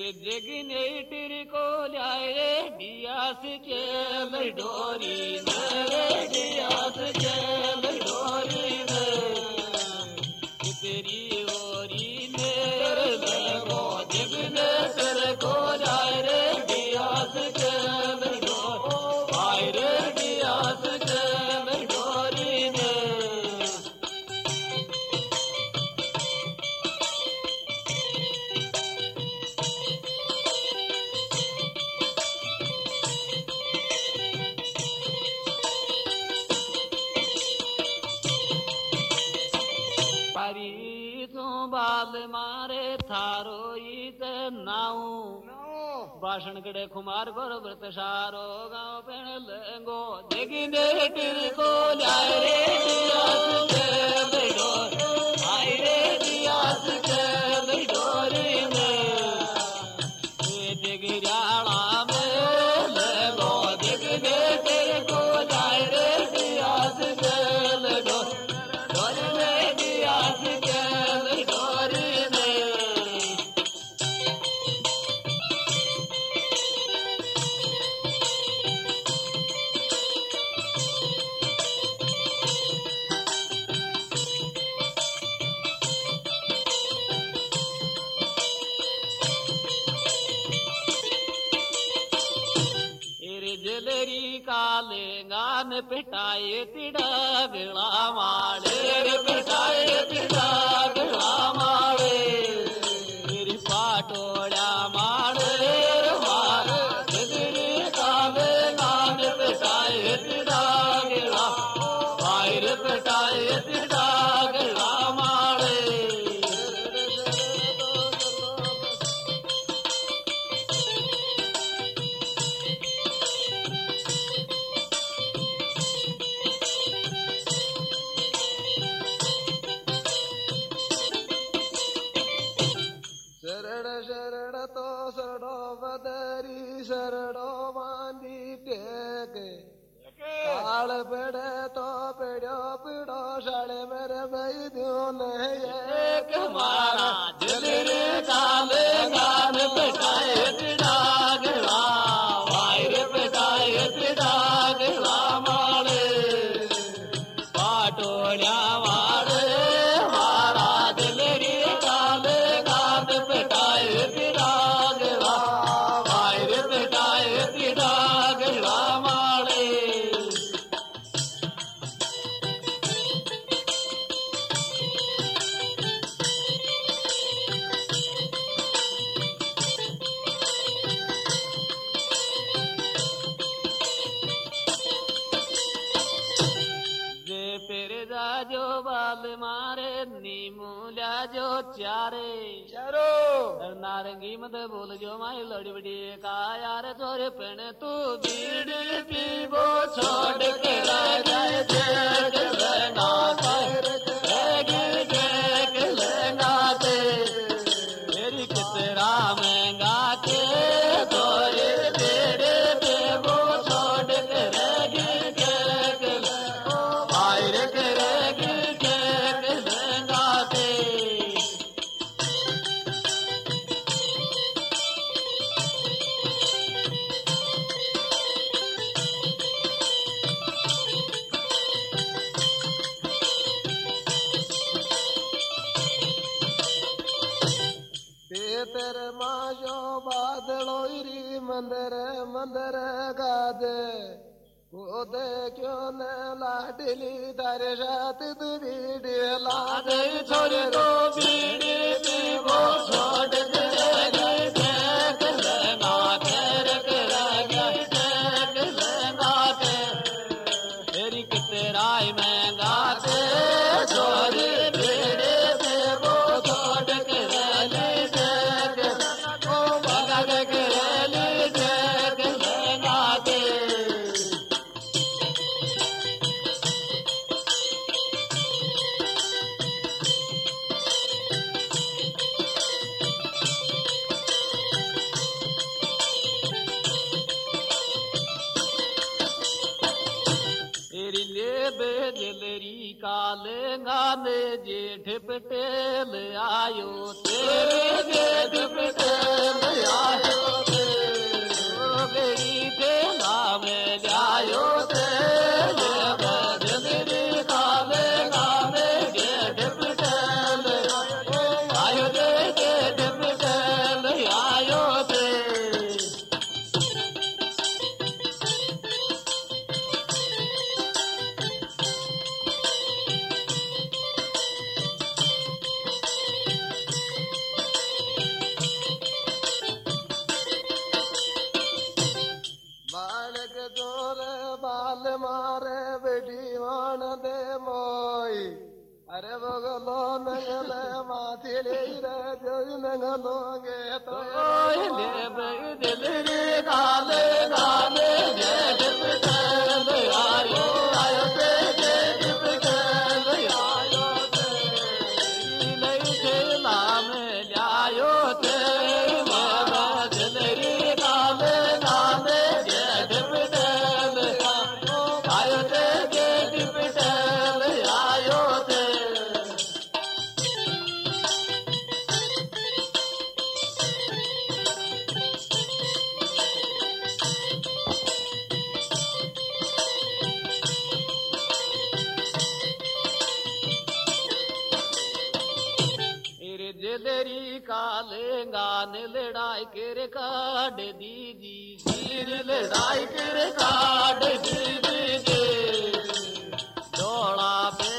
generator को लाए Diaz चल डोरी डियास चल डोरी तेरी ओरी नेर लगो जगनेटर को लाए रे डियास चल डोरी आए रे डियास चल डोरी ने बाल मारे थारो ईत नाऊ भाषण कड़े खुमार गोर व्रत सारो गाँव पेण लेंगो जगनेटर को लाए रे डियास चल डोरी आए रे डियास चल डोरी में जगराड़ा में लेंगो जगनेटर को लाए रे डियास चल डोरी में डियास चल डोरी में जलरी काले गान पिटाए तिड़ागला माड़े पिटाए तिड़ागला माड़े मेरी पाटोड़ा माड़े मारे जलरी काले गान पिटाए तिड़ागला मायर पिटाए तिड़ागला माड़े शरण तो सड़ो बदरी शरणो बांधी टेक काल पेड़े तो पेड़ो पीड़ो साड़े मेरे भाई दून एक मारा जलरे काले गान पिटाए तिड़ागला वायर पिटाए तिड़ागला मारे पाटोड़ा मारे मारा जलरी काले गान पिटाए तिड़ागला वायर पिटाए तिड़ागला मारे जो बाल मारे नीमूला जो चारे चारो नारंगी मत बोल जो माई लड़ी बड़ी का यार छोरे पेन तू बीड़ी पीबो छोड़ के रह जाए देख लेना देख लेना दे मेरी कितरा महंगा के तोरे तेरे देवो छोड़ के रह देख आयर के तेरे माजो बादलो री मंदर मंदर गादे वो दे क्यों न लाडली तारे साथ तू बीड़ी लादे छोरे को बीड़ी पीबो छोड़ के देख लेना तेरे देख लेना तेरी कितराई महंगा ते छोरे बीड़ी पीबो छोड़ के जलरी काले गाने जेठ पटेल आयो तेरे जेठ पटेल आयो अरे बोगलो नंगले माथिले रे जो नंगलोंगे तो ले बगले काले काले जय पिटल आयो आयो ते जय पिटल आयो ते लई के नाम जायो ते बगले काले काले जय पिटल आयो ते जय पिटल आयो ते दिलरी काले गान लड़ाई कर काट दीजी सिर लड़ाई कर काट दीजिए दौड़ा पे